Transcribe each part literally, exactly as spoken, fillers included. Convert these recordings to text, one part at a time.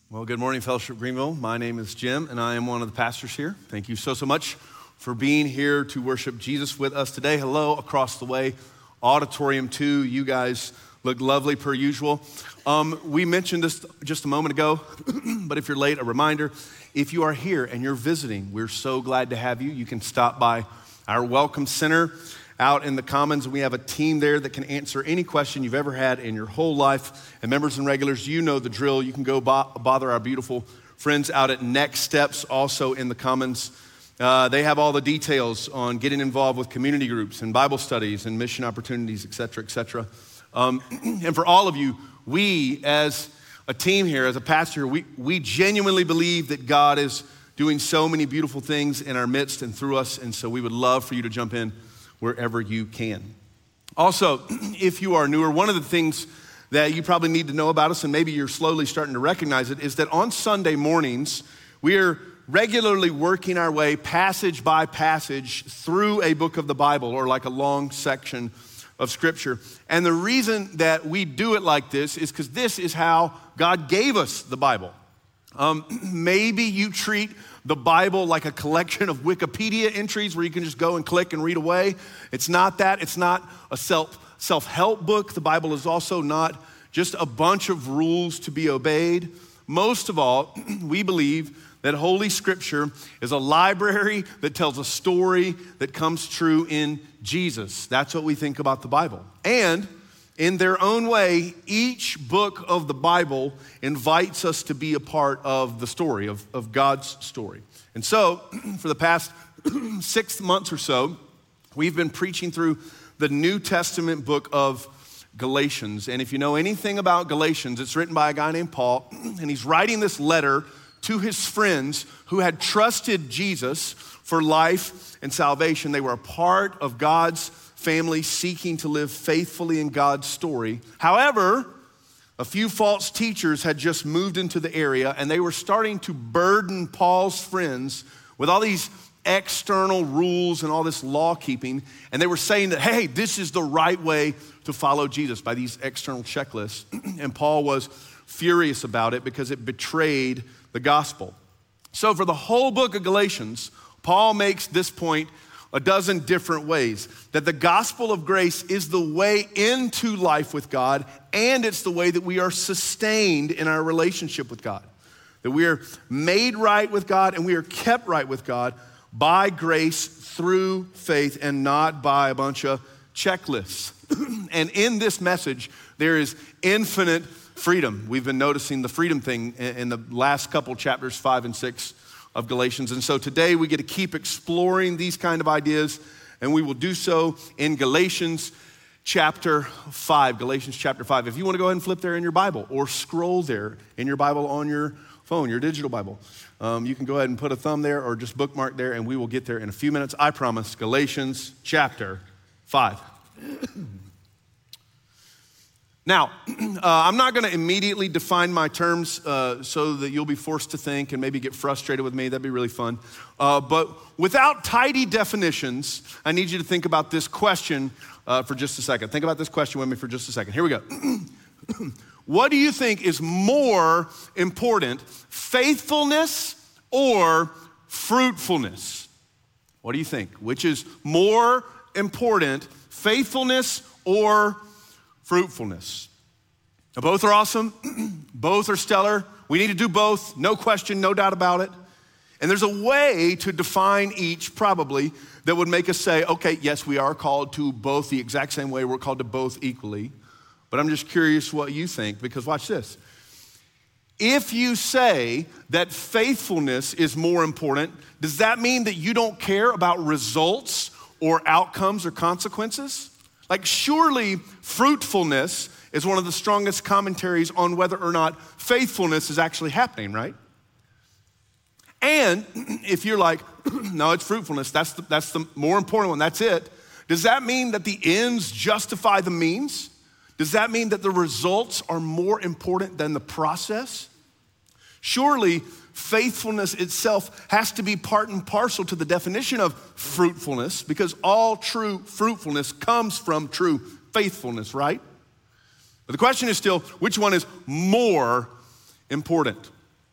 Well, good morning, Fellowship Greenville. My name is Jim, and I am one of the pastors here. Thank you so, so much for being here to worship Jesus with us today. Hello, across the way, Auditorium two. You guys look lovely per usual. Um, we mentioned this just a moment ago, but if you're late, a reminder. If you are here and you're visiting, we're so glad to have you. You can stop by our Welcome Center out in the Commons. We have a team there that can answer any question you've ever had in your whole life. And members and regulars, you know the drill. You can go bo- bother our beautiful friends out at Next Steps, also in the Commons. Uh, they have all the details on getting involved with community groups and Bible studies and mission opportunities, et cetera, et cetera. Um, and for all of you, we as a team here, as a pastor, we, we genuinely believe that God is doing so many beautiful things in our midst and through us. And so we would love for you to jump in wherever you can. Also, if you are newer, one of the things that you probably need to know about us, and maybe you're slowly starting to recognize it, is that on Sunday mornings, we are regularly working our way passage by passage through a book of the Bible, or like a long section of Scripture. And the reason that we do it like this is because this is how God gave us the Bible. Um, maybe you treat the Bible like a collection of Wikipedia entries where you can just go and click and read away. It's not that. It's not a self, self-help book. The Bible is also not just a bunch of rules to be obeyed. Most of all, we believe that Holy Scripture is a library that tells a story that comes true in Jesus. That's what we think about the Bible. And in their own way, each book of the Bible invites us to be a part of the story, of, of God's story. And so, for the past six months or so, we've been preaching through the New Testament book of Galatians. And if you know anything about Galatians, it's written by a guy named Paul, and he's writing this letter to his friends who had trusted Jesus for life and salvation. They were a part of God's family seeking to live faithfully in God's story. However, a few false teachers had just moved into the area, and they were starting to burden Paul's friends with all these external rules and all this law keeping. And they were saying that, hey, this is the right way to follow Jesus by these external checklists. And Paul was furious about it because it betrayed the gospel. So for the whole book of Galatians, Paul makes this point a dozen different ways, that the gospel of grace is the way into life with God, and it's the way that we are sustained in our relationship with God. That we are made right with God and we are kept right with God by grace through faith and not by a bunch of checklists. And in this message, there is infinite freedom. We've been noticing the freedom thing in the last couple chapters, five and six of Galatians. And so today we get to keep exploring these kind of ideas, and we will do so in Galatians chapter five. Galatians chapter five. If you want to go ahead and flip there in your Bible or scroll there in your Bible on your phone, your digital Bible, um, you can go ahead and put a thumb there or just bookmark there, and we will get there in a few minutes. I promise. Galatians chapter five. Now, uh, I'm not going to immediately define my terms uh, so that you'll be forced to think and maybe get frustrated with me. That'd be really fun. Uh, but without tidy definitions, I need you to think about this question uh, for just a second. Think about this question with me for just a second. Here we go. What do you think is more important, faithfulness or fruitfulness? What do you think? Which is more important, faithfulness or fruitfulness? Now, both are awesome. Both are stellar. We need to do both. No question, no doubt about it. And there's a way to define each probably that would make us say, okay, yes, we are called to both the exact same way. We're called to both equally. But I'm just curious what you think, because watch this. If you say that faithfulness is more important, does that mean that you don't care about results or outcomes or consequences? Like, surely fruitfulness is one of the strongest commentaries on whether or not faithfulness is actually happening, right? And if you're like, no, it's fruitfulness, that's the, that's the more important one, that's it. Does that mean that the ends justify the means? Does that mean that the results are more important than the process? Surely faithfulness itself has to be part and parcel to the definition of fruitfulness, because all true fruitfulness comes from true faithfulness, right? But the question is still, which one is more important?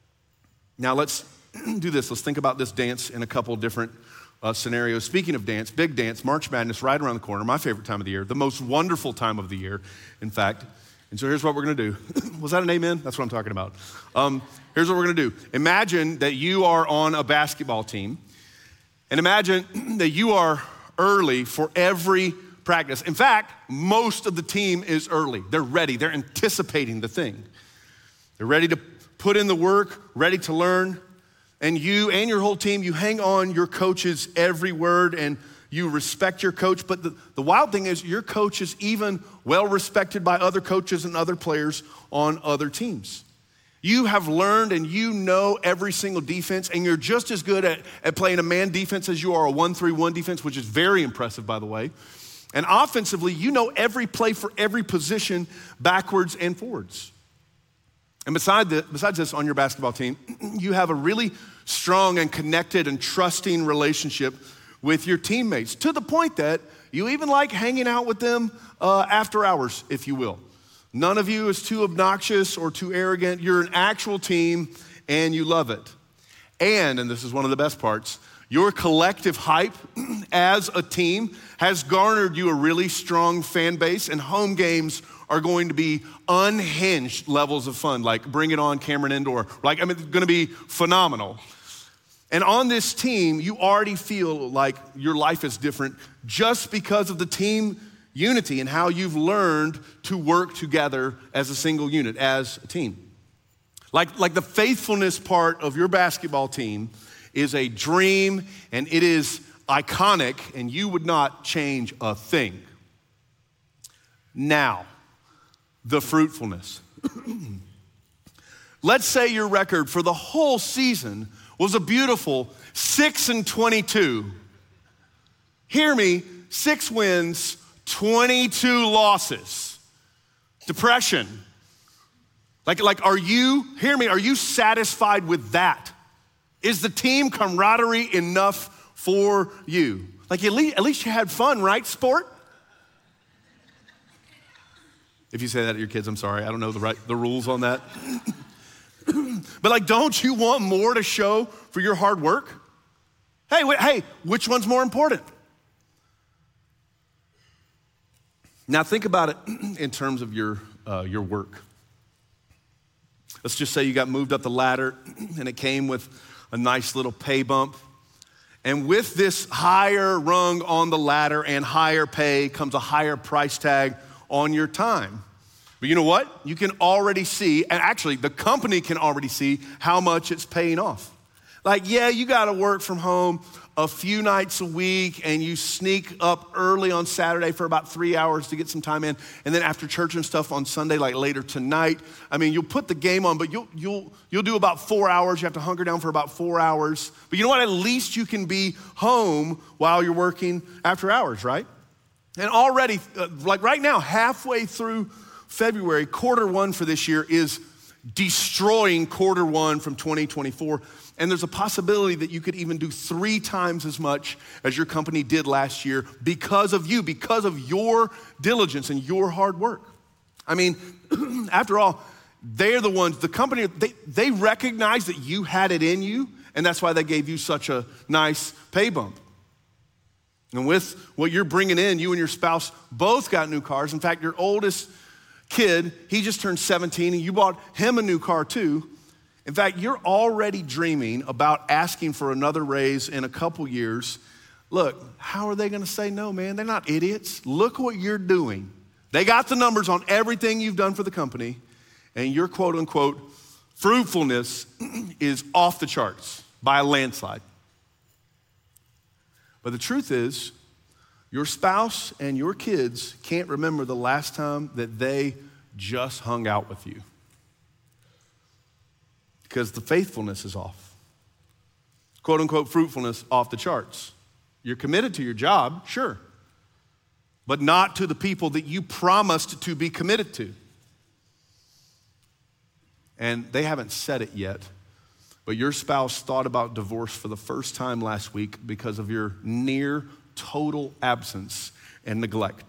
Now let's do this. Let's think about this dance in a couple different uh, scenarios. Speaking of dance, big dance, March Madness right around the corner, my favorite time of the year, the most wonderful time of the year, in fact. And so here's what we're gonna do. Was that an amen? That's what I'm talking about. Um, here's what we're gonna do. Imagine that you are on a basketball team, and imagine that you are early for every practice. In fact, most of the team is early. They're ready, they're anticipating the thing. They're ready to put in the work, ready to learn. And you and your whole team, you hang on your coach's every word and you respect your coach. But the, the wild thing is your coach is even well respected by other coaches and other players on other teams. You have learned and you know every single defense, and you're just as good at, at playing a man defense as you are a one three one defense, which is very impressive, by the way. And offensively, you know every play for every position backwards and forwards. And beside the, besides this, on your basketball team, you have a really strong and connected and trusting relationship with your teammates, to the point that you even like hanging out with them uh, after hours, if you will. None of you is too obnoxious or too arrogant. You're an actual team and you love it. And, and this is one of the best parts, your collective hype as a team has garnered you a really strong fan base, and home games are going to be unhinged levels of fun, like Bring It On Cameron Indoor. Like, I mean, it's gonna be phenomenal. And on this team, you already feel like your life is different just because of the team unity and how you've learned to work together as a single unit, as a team. Like, like the faithfulness part of your basketball team is a dream, and it is iconic, and you would not change a thing. Now, the fruitfulness. Let's say your record for the whole season was a beautiful six and twenty-two. Hear me, six wins, twenty-two losses. Depression. Like, like, are you, hear me, are you satisfied with that? Is the team camaraderie enough for you? Like, at least, at least you had fun, right, sport? If you say that to your kids, I'm sorry, I don't know the right the rules on that. But like, don't you want more to show for your hard work? Hey, wait, hey, which one's more important? Now think about it in terms of your uh, your work. Let's just say you got moved up the ladder and it came with a nice little pay bump. And with this higher rung on the ladder and higher pay comes a higher price tag on your time. But you know what? You can already see, and actually the company can already see how much it's paying off. Like, yeah, you gotta work from home a few nights a week and you sneak up early on Saturday for about three hours to get some time in. And then after church and stuff on Sunday, like later tonight, I mean, you'll put the game on, but you'll, you'll, you'll do about four hours. You have to hunker down for about four hours. But you know what? At least you can be home while you're working after hours, right? And already, uh, like right now, halfway through February, quarter one for this year is destroying quarter one from twenty twenty-four. And there's a possibility that you could even do three times as much as your company did last year because of you, because of your diligence and your hard work. I mean, after all, they're the ones, the company, they, they recognize that you had it in you, and that's why they gave you such a nice pay bump. And with what you're bringing in, you and your spouse both got new cars. In fact, your oldest kid, he just turned seventeen, and you bought him a new car too. In fact, you're already dreaming about asking for another raise in a couple years. Look, how are they gonna say no, man? They're not idiots. Look what you're doing. They got the numbers on everything you've done for the company, and your quote unquote fruitfulness is off the charts by a landslide. But the truth is, your spouse and your kids can't remember the last time that they just hung out with you, because the faithfulness is off. Quote unquote fruitfulness off the charts. You're committed to your job, sure, but not to the people that you promised to be committed to. And they haven't said it yet, but your spouse thought about divorce for the first time last week because of your near total absence and neglect.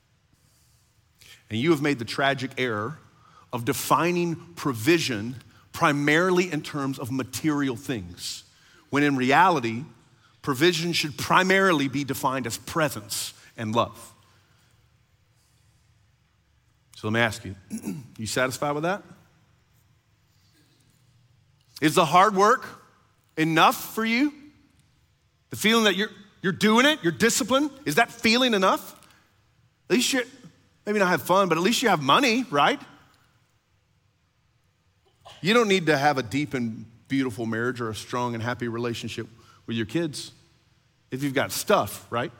And you have made the tragic error of defining provision primarily in terms of material things, when in reality, provision should primarily be defined as presence and love. So let me ask you, you satisfied with that? Is the hard work enough for you? The feeling that you're, you're doing it, you're disciplined, is that feeling enough? At least you, maybe not have fun, but at least you have money, right? You don't need to have a deep and beautiful marriage or a strong and happy relationship with your kids if you've got stuff, right?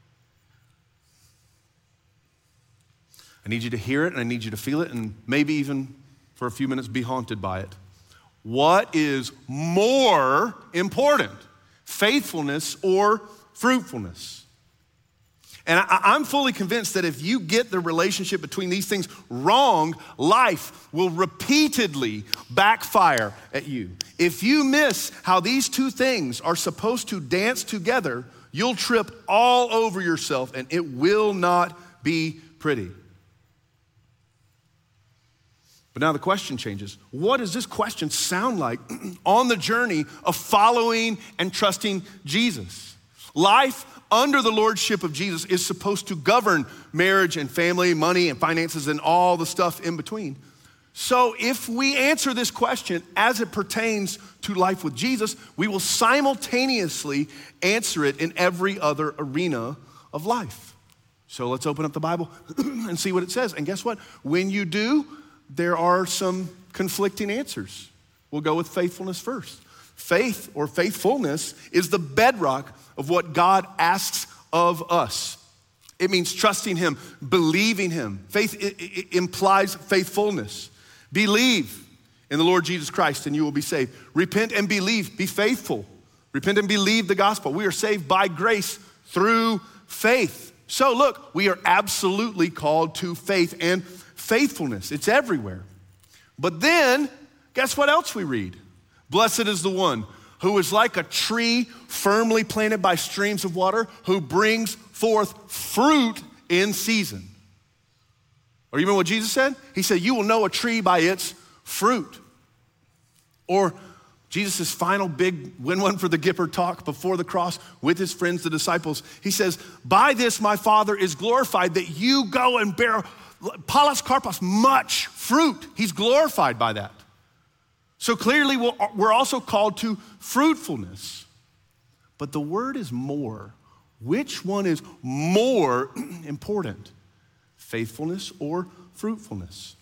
I need you to hear it and I need you to feel it and maybe even for a few minutes be haunted by it. What is more important, faithfulness or fruitfulness? And I, I'm fully convinced that if you get the relationship between these things wrong, life will repeatedly backfire at you. If you miss how these two things are supposed to dance together, you'll trip all over yourself and it will not be pretty. But now the question changes. What does this question sound like on the journey of following and trusting Jesus? Life under the lordship of Jesus is supposed to govern marriage and family, money and finances and all the stuff in between. So if we answer this question as it pertains to life with Jesus, we will simultaneously answer it in every other arena of life. So let's open up the Bible and see what it says. And guess what? When you do, there are some conflicting answers. We'll go with faithfulness first. Faith or faithfulness is the bedrock of what God asks of us. It means trusting him, believing him. Faith it, it implies faithfulness. Believe in the Lord Jesus Christ and you will be saved. Repent and believe, be faithful. Repent and believe the gospel. We are saved by grace through faith. So look, we are absolutely called to faith and faithfulness. It's everywhere. But then, guess what else we read? Blessed is the one who is like a tree firmly planted by streams of water, who brings forth fruit in season. Or you remember what Jesus said? He said, you will know a tree by its fruit. Or Jesus' final big win one for the Gipper talk before the cross with his friends, the disciples. He says, by this my Father is glorified, that you go and bear Paulus Karpos, much fruit. He's glorified by that. So clearly we're also called to fruitfulness. But the word is more. Which one is more important? Faithfulness or fruitfulness?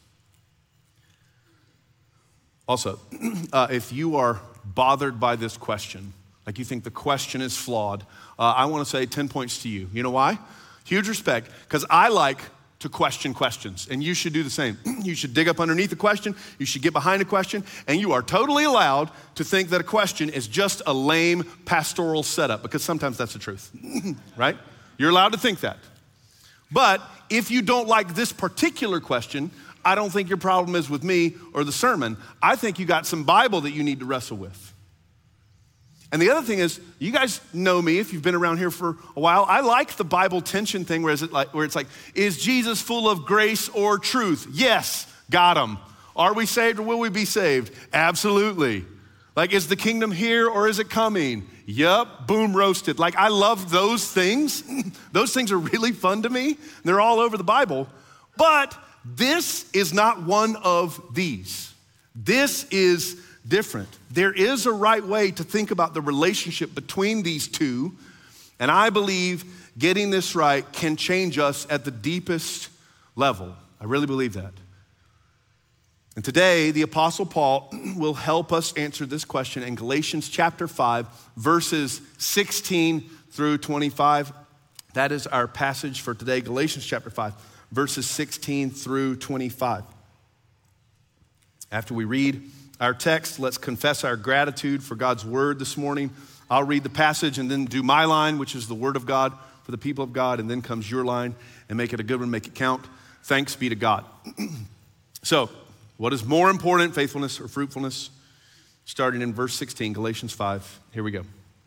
Also, uh, if you are bothered by this question, like you think the question is flawed, uh, I want to say ten points to you. You know why? Huge respect, because I like to question questions, and you should do the same. You should dig up underneath the question, you should get behind a question, and you are totally allowed to think that a question is just a lame pastoral setup, because sometimes that's the truth, right? You're allowed to think that. But if you don't like this particular question, I don't think your problem is with me or the sermon. I think you got some Bible that you need to wrestle with. And the other thing is, you guys know me if you've been around here for a while. I like the Bible tension thing where, is it like, where it's like, is Jesus full of grace or truth? Yes, got him. Are we saved or will we be saved? Absolutely. Like, is the kingdom here or is it coming? Yup, boom, roasted. Like, I love those things. Those things are really fun to me. They're all over the Bible. But this is not one of these. This is different. There is a right way to think about the relationship between these two, and I believe getting this right can change us at the deepest level. I really believe that. And today, the Apostle Paul will help us answer this question in Galatians chapter five, verses sixteen through twenty-five. That is our passage for today, Galatians chapter five, verses sixteen through twenty-five. After we read our text, let's confess our gratitude for God's word this morning. I'll read the passage and then do my line, which is the word of God for the people of God, and then comes your line, and make it a good one, make it count. Thanks be to God. So, what is more important, faithfulness or fruitfulness? Starting in verse sixteen, Galatians five, here we go.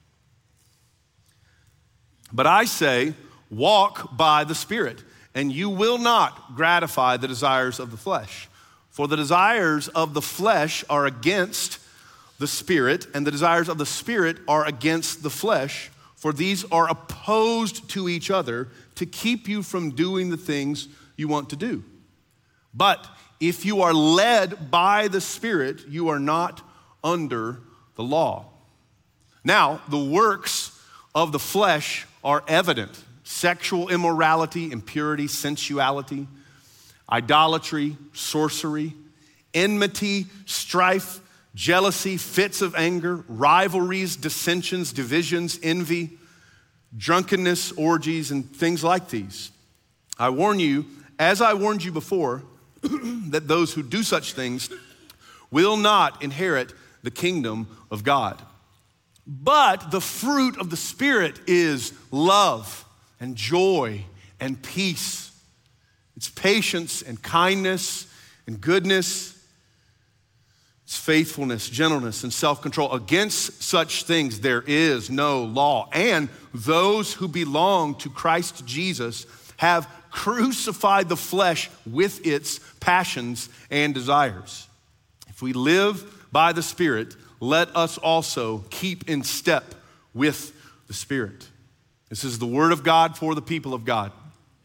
But I say, walk by the Spirit, and you will not gratify the desires of the flesh. For the desires of the flesh are against the spirit, and the desires of the spirit are against the flesh, for these are opposed to each other to keep you from doing the things you want to do. But if you are led by the Spirit, you are not under the law. Now, the works of the flesh are evident: sexual immorality, impurity, sensuality, idolatry, sorcery, enmity, strife, jealousy, fits of anger, rivalries, dissensions, divisions, envy, drunkenness, orgies, and things like these. I warn you, as I warned you before, that those who do such things will not inherit the kingdom of God. But the fruit of the Spirit is love and joy and peace. It's patience and kindness and goodness. It's faithfulness, gentleness, and self-control. Against such things there is no law. And those who belong to Christ Jesus have crucified the flesh with its passions and desires. If we live by the Spirit, let us also keep in step with the Spirit. This is the word of God for the people of God.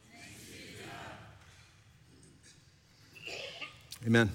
Amen.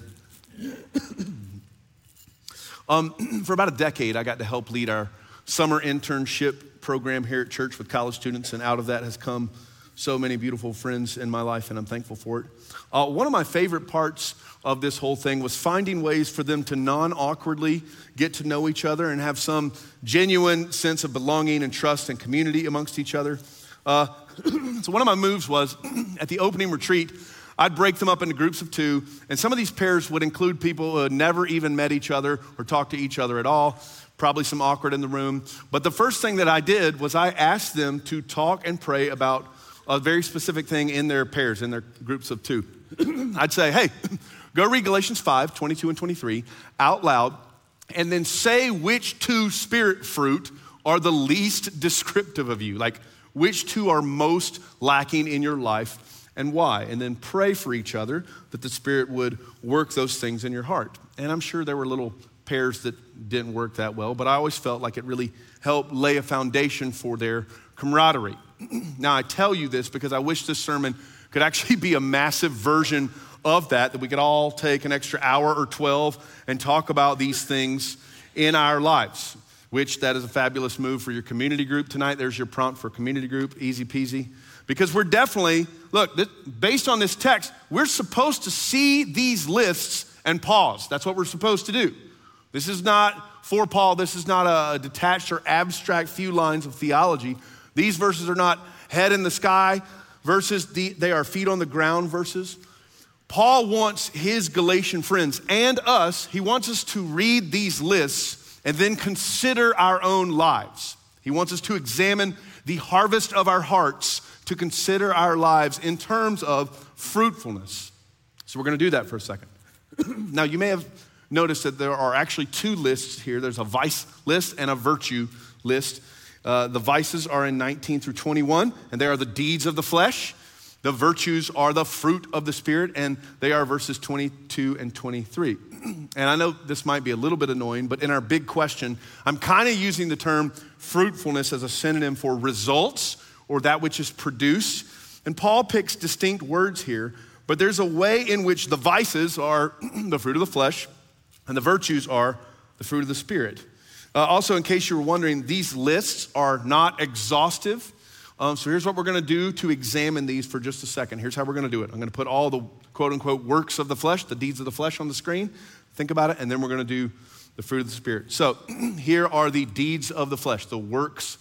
Um, for about a decade, I got to help lead our summer internship program here at church with college students, and out of that has come so many beautiful friends in my life, and I'm thankful for it. Uh, one of my favorite parts of this whole thing was finding ways for them to non-awkwardly get to know each other and have some genuine sense of belonging and trust and community amongst each other. Uh, so one of my moves was, at the opening retreat, I'd break them up into groups of two, and some of these pairs would include people who had never even met each other or talked to each other at all, probably some awkward in the room. But the first thing that I did was I asked them to talk and pray about a very specific thing in their pairs, in their groups of two. I'd say, hey, go read Galatians five, twenty-two and twenty-three out loud, and then say which two spirit fruit are the least descriptive of you, like which two are most lacking in your life and why, and then pray for each other that the Spirit would work those things in your heart. And I'm sure there were little pairs that didn't work that well, but I always felt like it really helped lay a foundation for their camaraderie. Now, I tell you this because I wish this sermon could actually be a massive version of that, that we could all take an extra hour or twelve and talk about these things in our lives, which that is a fabulous move for your community group tonight. There's your prompt for community group, easy peasy. Because we're definitely, look, this, based on this text, we're supposed to see these lists and pause. That's what we're supposed to do. This is not for Paul. This is not a detached or abstract few lines of theology. These verses are not head in the sky verses. They are feet on the ground verses. Paul wants his Galatian friends and us, he wants us to read these lists and then consider our own lives. He wants us to examine the harvest of our hearts, to consider our lives in terms of fruitfulness. So we're gonna do that for a second. Now, you may have noticed that there are actually two lists here. There's a vice list and a virtue list. Uh, the vices are in nineteen through twenty-one, and they are the deeds of the flesh. The virtues are the fruit of the Spirit, and they are verses twenty-two and twenty-three. And I know this might be a little bit annoying, but in our big question, I'm kind of using the term fruitfulness as a synonym for results or that which is produced. And Paul picks distinct words here, but there's a way in which the vices are the fruit of the flesh and the virtues are the fruit of the Spirit. Uh, also, in case you were wondering, these lists are not exhaustive. Um, so here's what we're gonna do to examine these for just a second. Here's how we're gonna do it. I'm gonna put all the quote unquote works of the flesh, the deeds of the flesh on the screen. Think about it, and then we're gonna do the fruit of the Spirit. So here are the deeds of the flesh, the works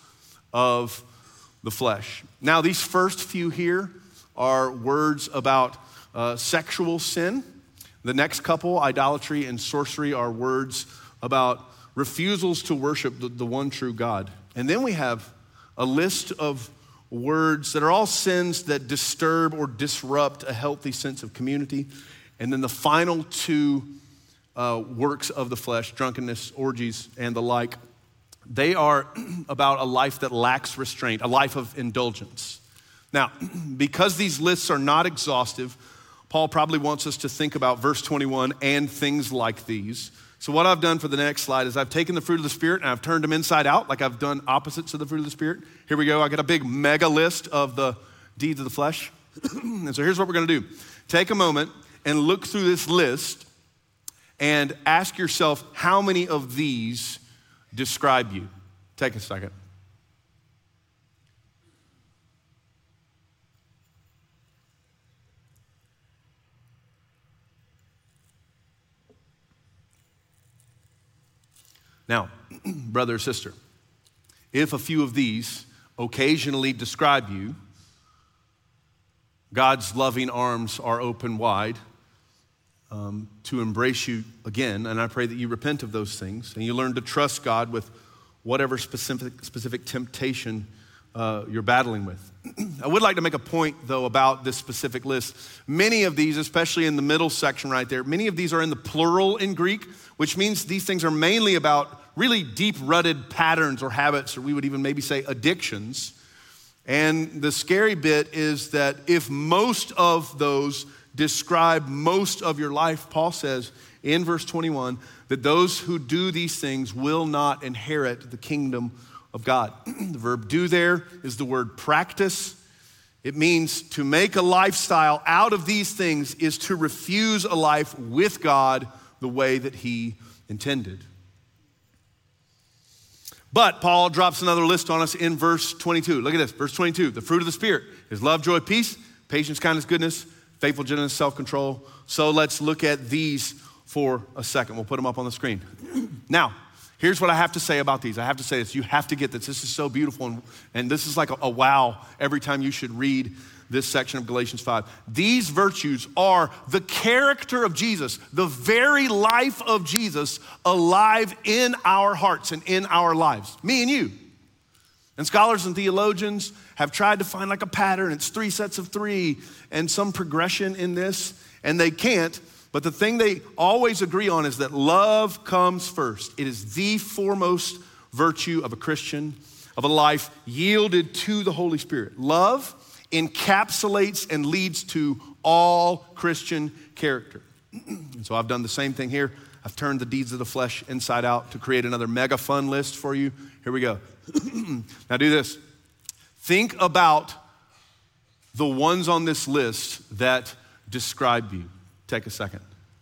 of the flesh. Now, these first few here are words about uh, sexual sin. The next couple, idolatry and sorcery, are words about refusals to worship the, the one true God. And then we have a list of words that are all sins that disturb or disrupt a healthy sense of community. And then the final two uh, works of the flesh, drunkenness, orgies, and the like, they are about a life that lacks restraint, a life of indulgence. Now, because these lists are not exhaustive, Paul probably wants us to think about verse twenty-one and things like these. So what I've done for the next slide is I've taken the fruit of the Spirit and I've turned them inside out, like I've done opposites of the fruit of the Spirit. Here we go. I got a big mega list of the deeds of the flesh. And so here's what we're gonna do. Take a moment and look through this list and ask yourself how many of these describe you. Take a second. Now, brother or sister, if a few of these occasionally describe you, God's loving arms are open wide um, to embrace you again, and I pray that you repent of those things and you learn to trust God with whatever specific, specific temptation uh, you're battling with. I would like to make a point, though, about this specific list. Many of these, especially in the middle section right there, many of these are in the plural in Greek, which means these things are mainly about really deep-rooted patterns or habits, or we would even maybe say addictions. And the scary bit is that if most of those describe most of your life, Paul says in verse twenty-one, that those who do these things will not inherit the kingdom of God. The verb do there is the word practice. It means to make a lifestyle out of these things is to refuse a life with God the way that he intended. But Paul drops another list on us in verse twenty-two. Look at this, verse twenty-two. The fruit of the Spirit is love, joy, peace, patience, kindness, goodness, faithful, gentleness, self-control. So let's look at these for a second. We'll put them up on the screen. Now, here's what I have to say about these. I have to say this. You have to get this. This is so beautiful, and, and this is like a, a wow every time you should read this section of Galatians five. These virtues are the character of Jesus, the very life of Jesus alive in our hearts and in our lives, me and you. And scholars and theologians have tried to find like a pattern. It's three sets of three and some progression in this, and they can't. But the thing they always agree on is that love comes first. It is the foremost virtue of a Christian, of a life yielded to the Holy Spirit. Love encapsulates and leads to all Christian character. And so I've done the same thing here. I've turned the deeds of the flesh inside out to create another mega fun list for you. Here we go. Now do this. Think about the ones on this list that describe you. Take a second.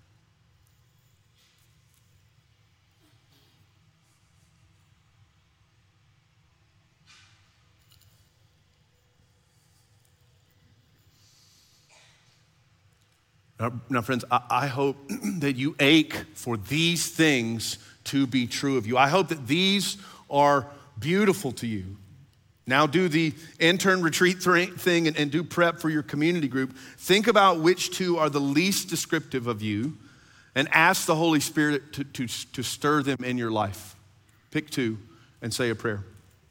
Now, friends, I hope that you ache for these things to be true of you. I hope that these are beautiful to you. Now do the intern retreat thing and, and do prep for your community group. Think about which two are the least descriptive of you and ask the Holy Spirit to, to, to stir them in your life. Pick two and say a prayer.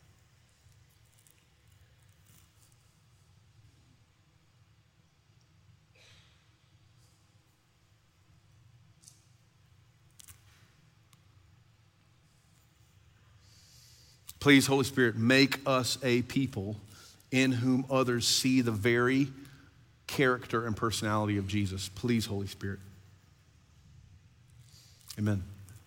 Please, Holy Spirit, make us a people in whom others see the very character and personality of Jesus. Please, Holy Spirit. Amen.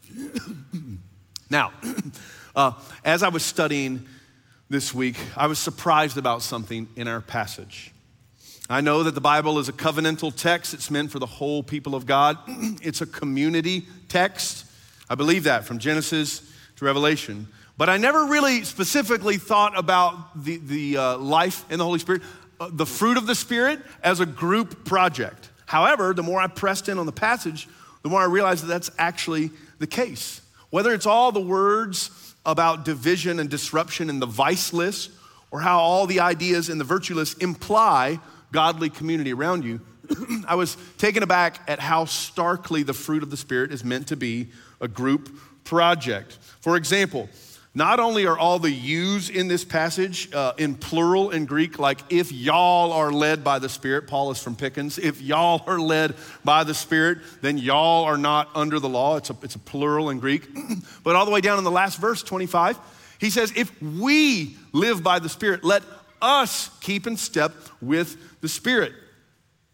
Now, uh, as I was studying this week, I was surprised about something in our passage. I know that the Bible is a covenantal text. It's meant for the whole people of God. It's a community text. I believe that from Genesis to Revelation. But I never really specifically thought about the, the uh, life in the Holy Spirit, uh, the fruit of the Spirit as a group project. However, the more I pressed in on the passage, the more I realized that that's actually the case. Whether it's all the words about division and disruption in the vice list, or how all the ideas in the virtue list imply godly community around you, I was taken aback at how starkly the fruit of the Spirit is meant to be a group project. For example, not only are all the yous in this passage uh, in plural in Greek, like if y'all are led by the Spirit, Paul is from Pickens, if y'all are led by the Spirit, then y'all are not under the law. It's a, it's a plural in Greek. But all the way down in the last verse, twenty-five, he says, if we live by the Spirit, let us keep in step with the Spirit.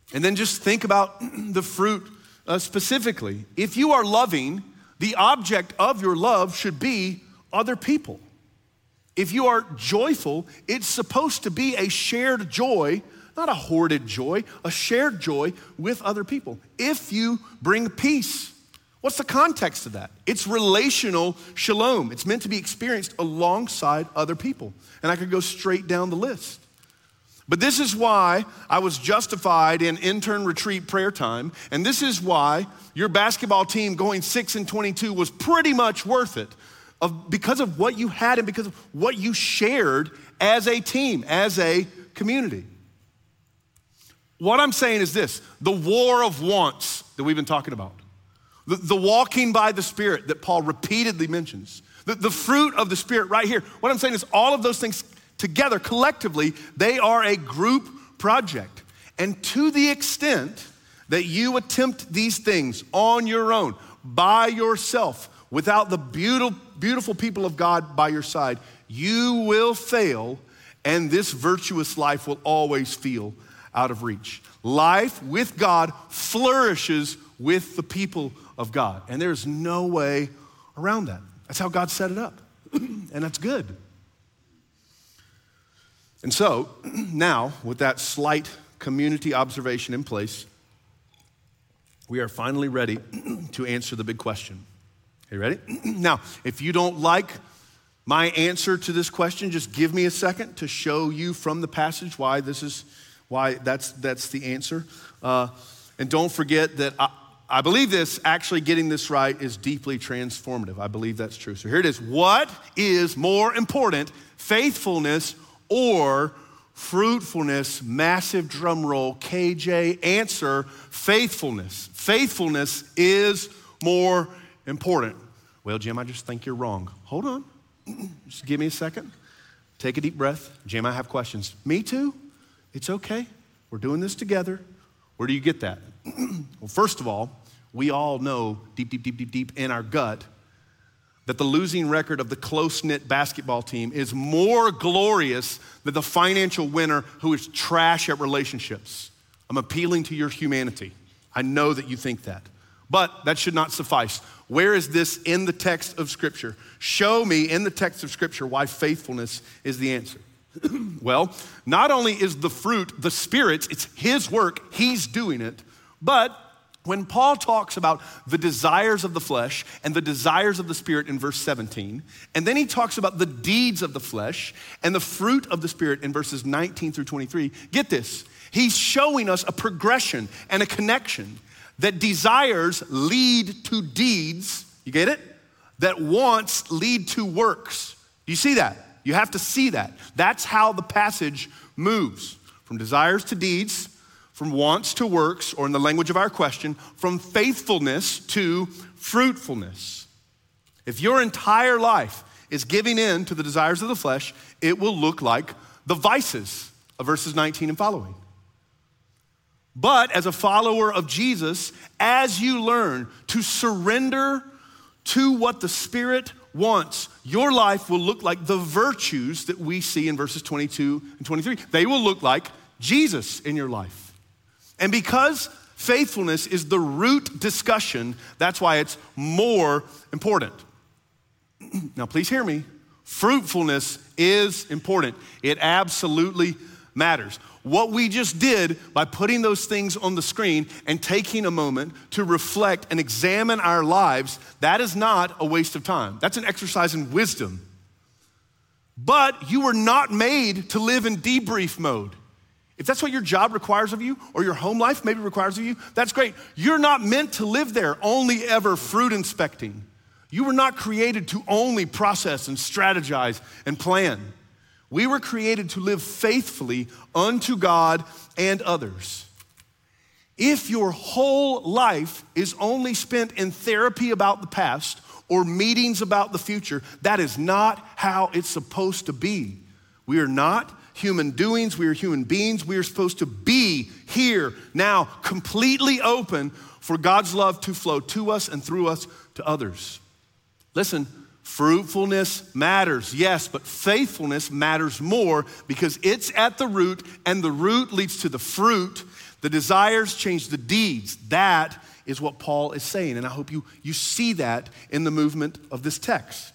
And then just think about the fruit uh, specifically. If you are loving, the object of your love should be other people. If you are joyful, it's supposed to be a shared joy, not a hoarded joy, a shared joy with other people. If you bring peace, what's the context of that? It's relational shalom. It's meant to be experienced alongside other people. And I could go straight down the list. But this is why I was justified in intern retreat prayer time. And this is why your basketball team going six and twenty-two was pretty much worth it of, because of what you had and because of what you shared as a team, as a community. What I'm saying is this, the war of wants that we've been talking about, the, the walking by the Spirit that Paul repeatedly mentions, the, the fruit of the Spirit right here. What I'm saying is all of those things together, collectively, they are a group project. And to the extent that you attempt these things on your own, by yourself, without the beautiful, beautiful people of God by your side, you will fail, and this virtuous life will always feel out of reach. Life with God flourishes with the people of God, and there's no way around that. That's how God set it up, and that's good. And so, now, with that slight community observation in place, we are finally ready to answer the big question. Are you ready? Now, if you don't like my answer to this question, just give me a second to show you from the passage why this is, why that's that's the answer. Uh, and don't forget that I, I believe this, actually getting this right is deeply transformative. I believe that's true. So here it is. What is more important, faithfulness or fruitfulness? Massive drum roll, K J, answer, faithfulness. Faithfulness is more important. Well, Jim, I just think you're wrong. Hold on, just give me a second. Take a deep breath. Jim, I have questions. Me too? It's okay, we're doing this together. Where do you get that? Well, first of all, we all know deep, deep, deep, deep, deep in our gut that the losing record of the close-knit basketball team is more glorious than the financial winner who is trash at relationships. I'm appealing to your humanity. I know that you think that. But that should not suffice. Where is this in the text of Scripture? Show me in the text of Scripture why faithfulness is the answer. Well, not only is the fruit the Spirit's, it's His work, He's doing it, but when Paul talks about the desires of the flesh and the desires of the Spirit in verse seventeen, and then he talks about the deeds of the flesh and the fruit of the Spirit in verses nineteen through twenty-three, get this, he's showing us a progression and a connection that desires lead to deeds, you get it? That wants lead to works. Do you see that? You have to see that. That's how the passage moves, from desires to deeds, from wants to works, or in the language of our question, from faithfulness to fruitfulness. If your entire life is giving in to the desires of the flesh, it will look like the vices of verses nineteen and following. But as a follower of Jesus, as you learn to surrender to what the Spirit wants, your life will look like the virtues that we see in verses twenty-two and twenty-three. They will look like Jesus in your life. And because faithfulness is the root discussion, that's why it's more important. Now, please hear me. Fruitfulness is important. It absolutely matters. What we just did by putting those things on the screen and taking a moment to reflect and examine our lives, that is not a waste of time. That's an exercise in wisdom. But you were not made to live in debrief mode. If that's what your job requires of you, or your home life maybe requires of you, that's great. You're not meant to live there only ever fruit inspecting. You were not created to only process and strategize and plan. We were created to live faithfully unto God and others. If your whole life is only spent in therapy about the past or meetings about the future, that is not how it's supposed to be. We are not human doings, we are human beings. We are supposed to be here now, completely open for God's love to flow to us and through us to others. Listen, fruitfulness matters, yes, but faithfulness matters more because it's at the root, and the root leads to the fruit The desires change the deeds. That is what Paul is saying. And I hope you, you see that in the movement of this text.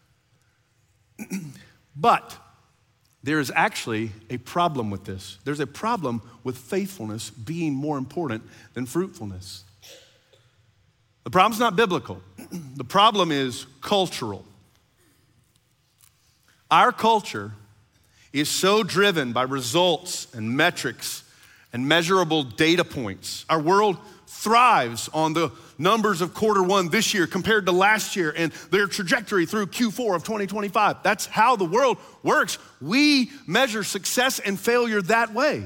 But there is actually a problem with this. There's a problem with faithfulness being more important than fruitfulness. The problem's not biblical. The problem is cultural. Our culture is so driven by results and metrics and measurable data points. Our world thrives on the numbers of quarter one this year compared to last year and their trajectory through Q four of twenty twenty-five. That's how the world works. We measure success and failure that way.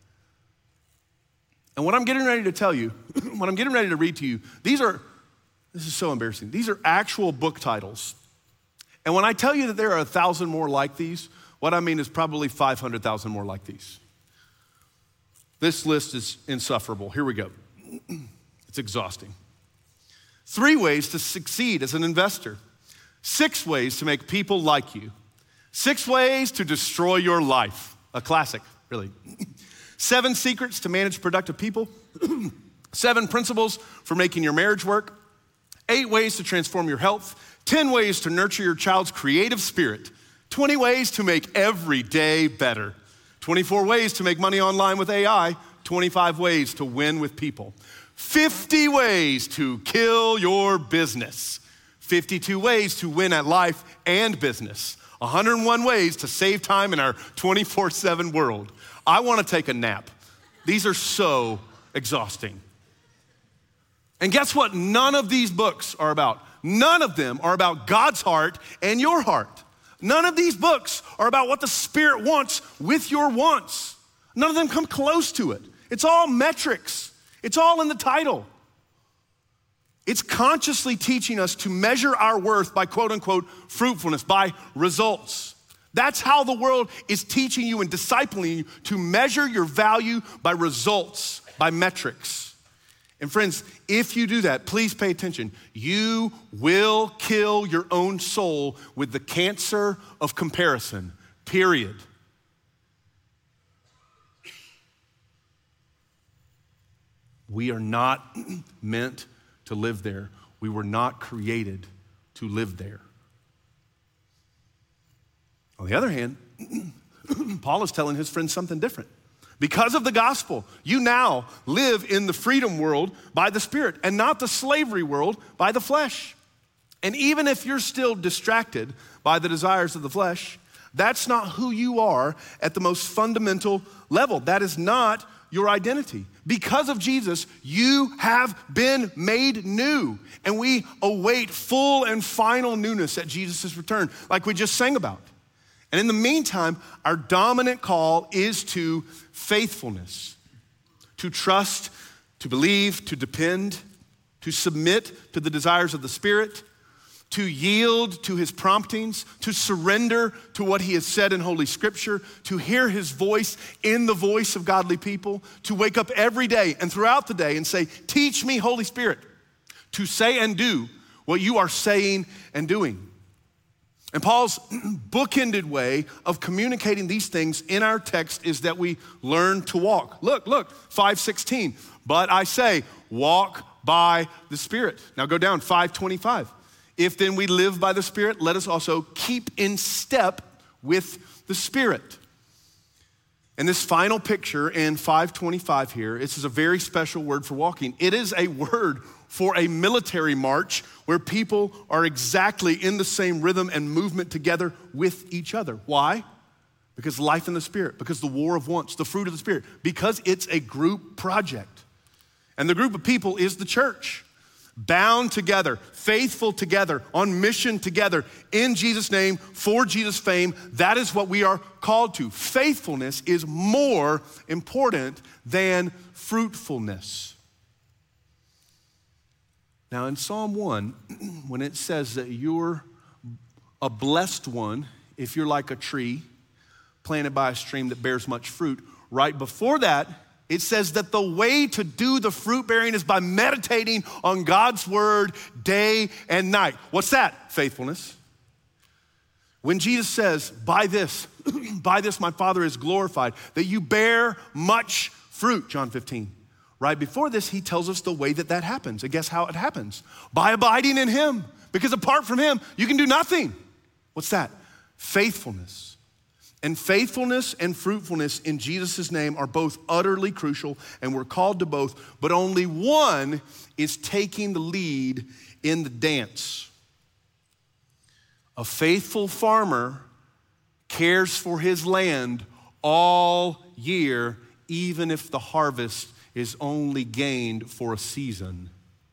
And what I'm getting ready to tell you, what I'm getting ready to read to you, these are, this is so embarrassing. These are actual book titles. And when I tell you that there are a thousand more like these, what I mean is probably five hundred thousand more like these. This list is insufferable. Here we go. It's exhausting. Three ways to succeed as an investor. Six ways to make people like you. Six ways to destroy your life. A classic, really. Seven secrets to manage productive people. Seven principles for making your marriage work. Eight ways to transform your health. Ten ways to nurture your child's creative spirit. twenty ways to make every day better. twenty-four ways to make money online with A I. twenty-five ways to win with people. fifty ways to kill your business. fifty-two ways to win at life and business. one hundred one ways to save time in our twenty-four seven world. I want to take a nap. These are so exhausting. And guess what? None of these books are about. None of them are about God's heart and your heart. None of these books are about what the Spirit wants with your wants. None of them come close to it. It's all metrics. It's all in the title. It's consciously teaching us to measure our worth by quote unquote fruitfulness, by results. That's how the world is teaching you and discipling you to measure your value by results, by metrics. And friends, if you do that, please pay attention. You will kill your own soul with the cancer of comparison, period. We are not meant to live there. We were not created to live there. On the other hand, Paul is telling his friends something different. Because of the gospel, you now live in the freedom world by the Spirit and not the slavery world by the flesh. And even if you're still distracted by the desires of the flesh, that's not who you are at the most fundamental level. That is not your identity. Because of Jesus, you have been made new. And we await full and final newness at Jesus' return, like we just sang about. And in the meantime, our dominant call is to faithfulness, to trust, to believe, to depend, to submit to the desires of the Spirit, to yield to his promptings, to surrender to what he has said in Holy Scripture, to hear his voice in the voice of godly people, to wake up every day and throughout the day and say, teach me, Holy Spirit, to say and do what you are saying and doing. And Paul's bookended way of communicating these things in our text is that we learn to walk. Look, look, five sixteen. But I say, walk by the Spirit. Now go down, five twenty-five. If then we live by the Spirit, let us also keep in step with the Spirit. And this final picture in five twenty-five here, this is a very special word for walking. It is a word for a military march where people are exactly in the same rhythm and movement together with each other. Why? Because life in the Spirit, because the war of wants, the fruit of the Spirit, because it's a group project. And the group of people is the church, bound together, faithful together, on mission together, in Jesus' name, for Jesus' fame. That is what we are called to. Faithfulness is more important than fruitfulness. Now in Psalm one, when it says that you're a blessed one if you're like a tree planted by a stream that bears much fruit, right before that, it says that the way to do the fruit bearing is by meditating on God's word day and night. What's that? Faithfulness. When Jesus says, by this, by this my Father is glorified, that you bear much fruit, John fifteen. Right before this, he tells us the way that that happens. And guess how it happens? By abiding in him. Because apart from him, you can do nothing. What's that? Faithfulness. And faithfulness and fruitfulness in Jesus' name are both utterly crucial, and we're called to both, but only one is taking the lead in the dance. A faithful farmer cares for his land all year, even if the harvest is only gained for a season.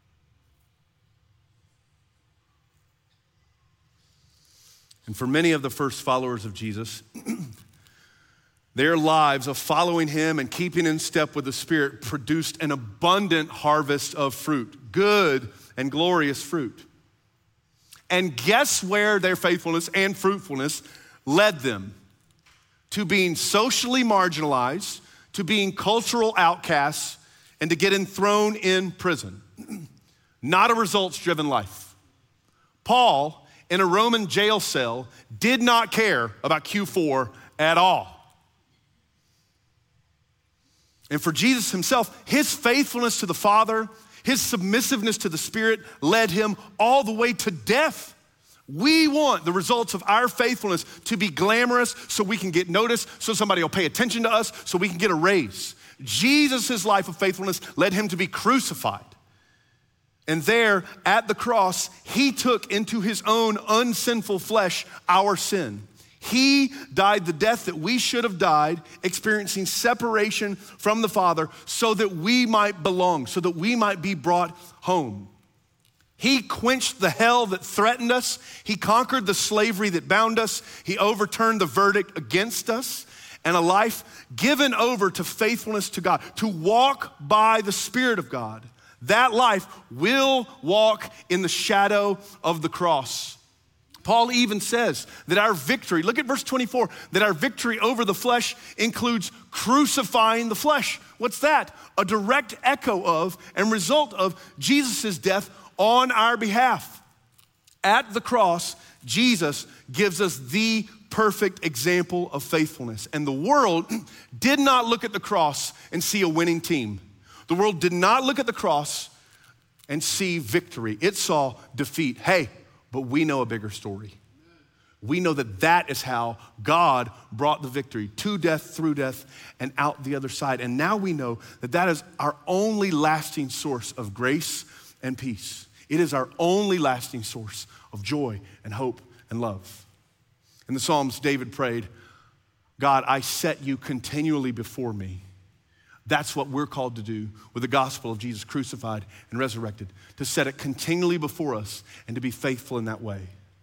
And for many of the first followers of Jesus, their lives of following him and keeping in step with the Spirit produced an abundant harvest of fruit, good and glorious fruit. And guess where their faithfulness and fruitfulness led them? To being socially marginalized, to being cultural outcasts, and to getting thrown in prison. Not a results-driven life. Paul, in a Roman jail cell, did not care about Q four at all. And for Jesus himself, his faithfulness to the Father, his submissiveness to the Spirit led him all the way to death. We want the results of our faithfulness to be glamorous so we can get noticed, so somebody will pay attention to us, so we can get a raise. Jesus' life of faithfulness led him to be crucified. And there at the cross, he took into his own unsinful flesh our sin. He died the death that we should have died, experiencing separation from the Father so that we might belong, so that we might be brought home. He quenched the hell that threatened us. He conquered the slavery that bound us. He overturned the verdict against us. And a life given over to faithfulness to God, to walk by the Spirit of God. That life will walk in the shadow of the cross. Paul even says that our victory, look at verse twenty-four, that our victory over the flesh includes crucifying the flesh. What's that? A direct echo of and result of Jesus' death on our behalf. At the cross, Jesus gives us the perfect example of faithfulness. And the world did not look at the cross and see a winning team. The world did not look at the cross and see victory. It saw defeat. Hey, but we know a bigger story. We know that that is how God brought the victory to death, through death, and out the other side. And now we know that that is our only lasting source of grace and peace. It is our only lasting source of joy and hope and love. In the Psalms, David prayed, God, I set you continually before me. That's what we're called to do with the gospel of Jesus crucified and resurrected, to set it continually before us and to be faithful in that way.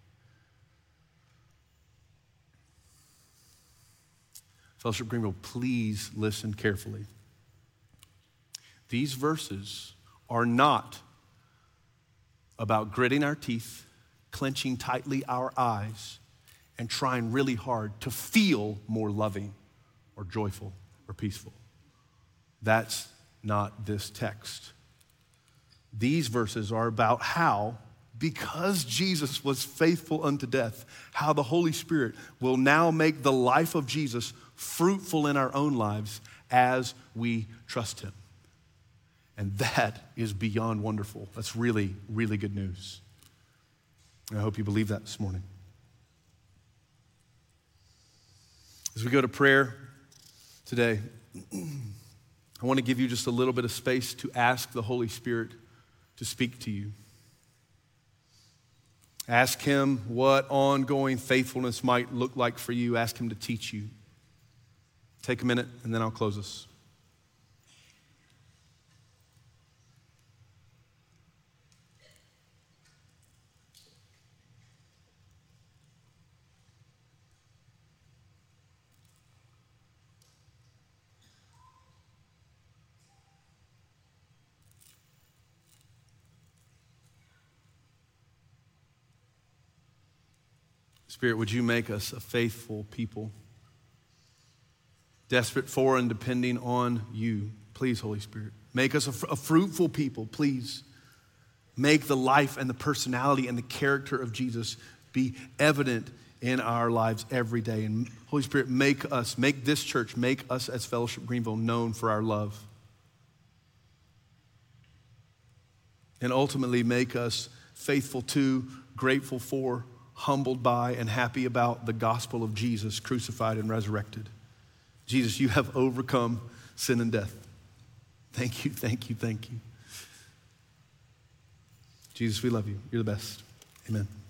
Fellowship Greenville, please listen carefully. These verses are not about gritting our teeth, clenching tightly our eyes, and trying really hard to feel more loving or joyful or peaceful. That's not this text. These verses are about how, because Jesus was faithful unto death, how the Holy Spirit will now make the life of Jesus fruitful in our own lives as we trust him. And that is beyond wonderful. That's really, really good news. And I hope you believe that this morning. As we go to prayer today, I want to give you just a little bit of space to ask the Holy Spirit to speak to you. Ask him what ongoing faithfulness might look like for you. Ask him to teach you. Take a minute and then I'll close us. Spirit, would you make us a faithful people, desperate for and depending on you. Please, Holy Spirit, make us a, fr- a fruitful people, please. Make the life and the personality and the character of Jesus be evident in our lives every day. And Holy Spirit, make us, make this church, make us as Fellowship Greenville known for our love. And ultimately make us faithful to, grateful for, humbled by, and happy about the gospel of Jesus crucified and resurrected. Jesus, you have overcome sin and death. Thank you, thank you, thank you. Jesus, we love you. You're the best. Amen.